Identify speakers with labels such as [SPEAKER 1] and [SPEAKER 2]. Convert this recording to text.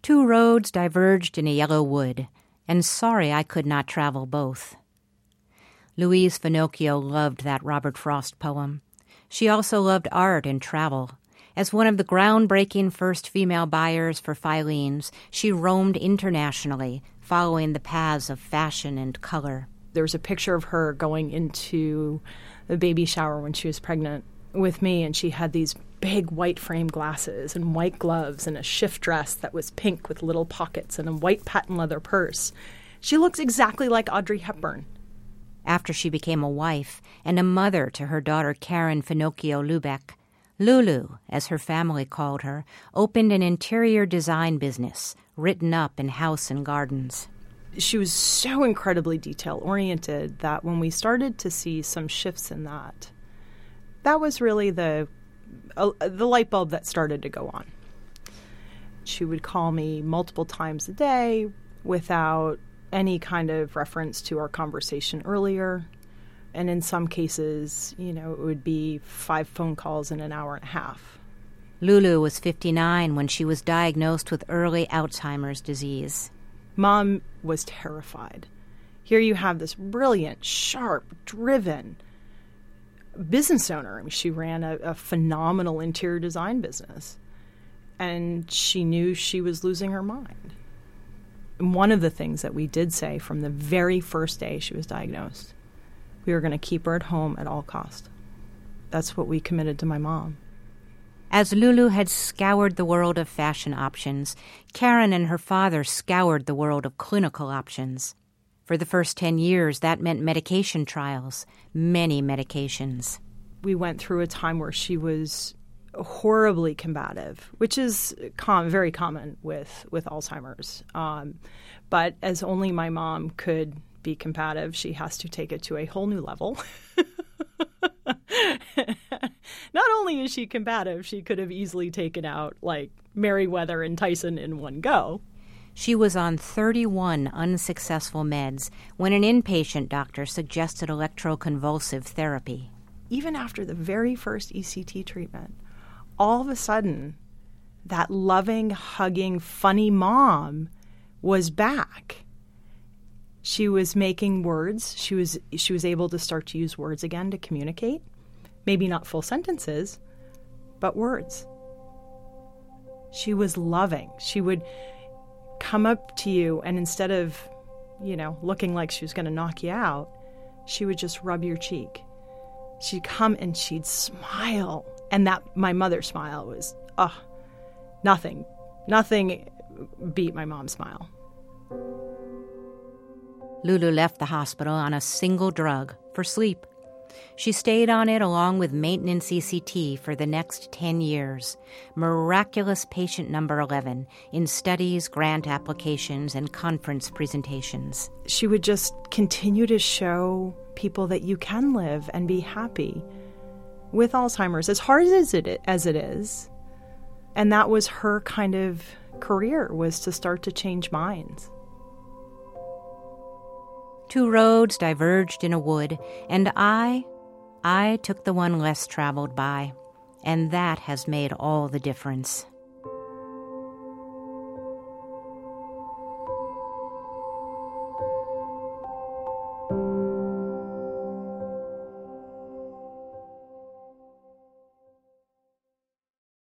[SPEAKER 1] Two roads diverged in a yellow wood, and sorry I could not travel both. Louise Finocchio loved that Robert Frost poem. She also loved art and travel. As one of the groundbreaking first female buyers for Filene's, she roamed internationally, following the paths of fashion and color.
[SPEAKER 2] There was a picture of her going into the baby shower when she was pregnant with me, and she had these big white frame glasses and white gloves and a shift dress that was pink with little pockets and a white patent leather purse. She looks exactly like Audrey Hepburn.
[SPEAKER 1] After she became a wife and a mother to her daughter Karen Finocchio Lubeck, Lulu, as her family called her, opened an interior design business, written up in House and Gardens.
[SPEAKER 2] She was so incredibly detail-oriented that when we started to see some shifts in that, that was really the light bulb that started to go on. She would call me multiple times a day without any kind of reference to our conversation earlier. And in some cases, it would be 5 phone calls in an hour and a half.
[SPEAKER 1] Lulu was 59 when she was diagnosed with early Alzheimer's disease.
[SPEAKER 2] Mom was terrified. Here you have this brilliant, sharp, driven business owner. I mean, she ran a phenomenal interior design business. And she knew she was losing her mind. And one of the things that we did say from the very first day she was diagnosed, we were going to keep her at home at all cost. That's what we committed to my mom.
[SPEAKER 1] As Lulu had scoured the world of fashion options, Karen and her father scoured the world of clinical options. For the first 10 years, that meant medication trials, many medications.
[SPEAKER 2] We went through a time where she was horribly combative, which is very common with Alzheimer's. But as only my mom could be combative, she has to take it to a whole new level. Not only is she combative, she could have easily taken out like Merriweather and Tyson in one go.
[SPEAKER 1] She was on 31 unsuccessful meds when an inpatient doctor suggested electroconvulsive therapy.
[SPEAKER 2] Even after the very first ECT treatment, all of a sudden, that loving, hugging, funny mom was back. She was making words. She was able to start to use words again to communicate. Maybe not full sentences, but words. She was loving. She would come up to you, and instead of, looking like she was going to knock you out, she would just rub your cheek. She'd come and she'd smile. And that, my mother's smile was, nothing beat my mom's smile.
[SPEAKER 1] Lulu left the hospital on a single drug for sleep. She stayed on it along with maintenance ECT for the next 10 years. Miraculous patient number 11 in studies, grant applications, and conference presentations.
[SPEAKER 2] She would just continue to show people that you can live and be happy with Alzheimer's, as hard as it is. And that was her kind of career, was to start to change minds.
[SPEAKER 1] Two roads diverged in a wood, and I took the one less traveled by, and that has made all the difference.